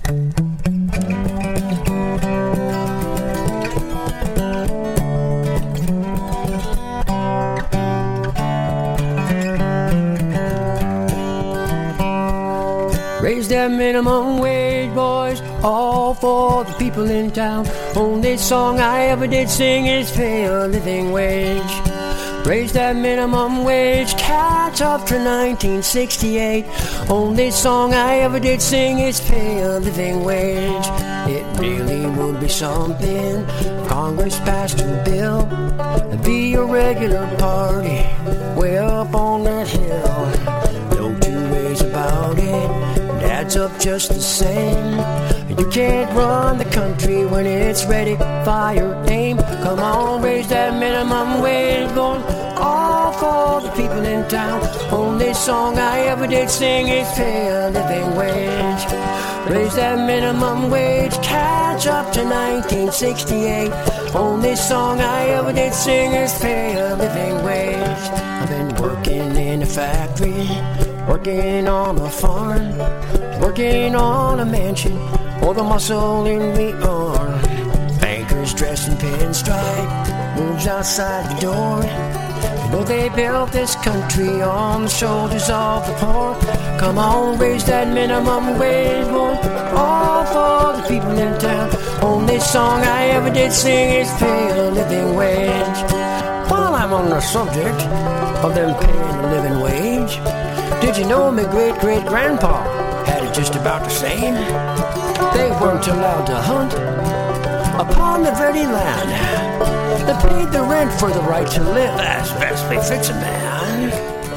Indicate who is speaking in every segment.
Speaker 1: Raise that minimum wage, boys, all for the people in town. Only song I ever did sing is pay a living wage. Raise that minimum wage, catch up to 1968. Only song I ever did sing is pay a living wage. It really would be something if Congress passed a bill. It'd be a regular party way up on that hill. No two ways about it, it adds up just the same. You can't run the country when it's ready, fire, aim. Come on, raise that minimum wage, going all for the people in town. Only song I ever did sing is pay a living wage. Raise that minimum wage, catch up to 1968. Only song I ever did sing is pay a living wage. I've been working in a factory, working on a farm, working on a mansion, or the muscle in the arm. Bankers dressed in pinstripe, moves outside the door. You know they built this country on the shoulders of the poor. Come on, raise that minimum wage, boy, all for the people in town. Only song I ever did sing is pay a living wage. While I'm on the subject of them paying a living wage, did you know my great-great-grandpa had it just about the same? They weren't allowed to hunt upon the very land. They paid the rent for the right to live as best befits a man.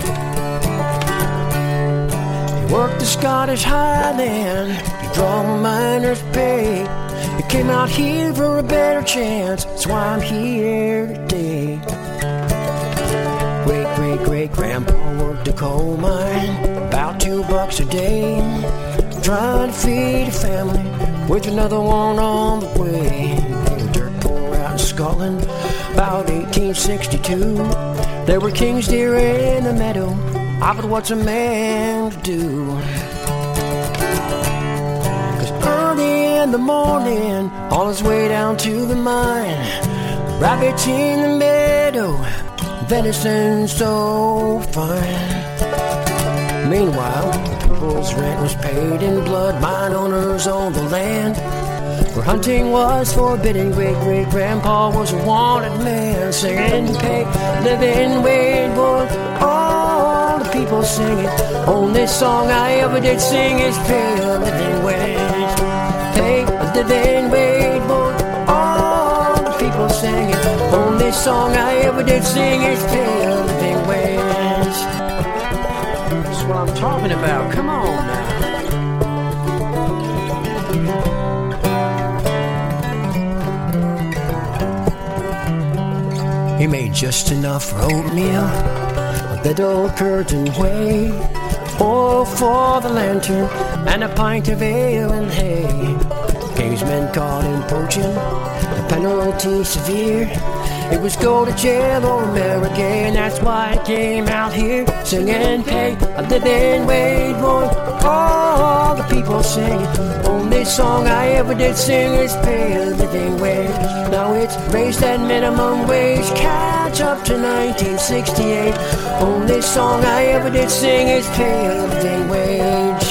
Speaker 1: He worked the Scottish Highland, he draw miners' pay. He came out here for a better chance, that's why I'm here today. Great-great-great-grandpa worked a coal mine, about $2 a day, trying to feed a family with another one on the way. They were dirt poor out in Scotland, about 1862. There were king's deer in the meadow, but what's a man to do? 'Cause early in the morning, on his way down to the mine, rabbits in the meadow, venison so fine. Meanwhile, the people's rent was paid in blood. Mine owners owned the land where hunting was forbidden. Great-great-grandpa was a wanted man, singing pay living wage, boy, all the people singing. Only song I ever did sing is pay a living wage. Pay a living wage, boy, all the people singing. Only song I ever did sing is pay a living wage. That's what I'm talking about. Come on now. He made just enough for oatmeal, a little curtain whey, oil for the lantern, and a pint of ale and hay. King's men caught him poaching, the penalty severe. It was go to jail or American, that's why I came out here singing pay a living wage, boy, all the people singing. Only song I ever did sing is pay a living wage. Now it's raise that minimum wage, catch up to 1968. Only song I ever did sing is pay a living wage.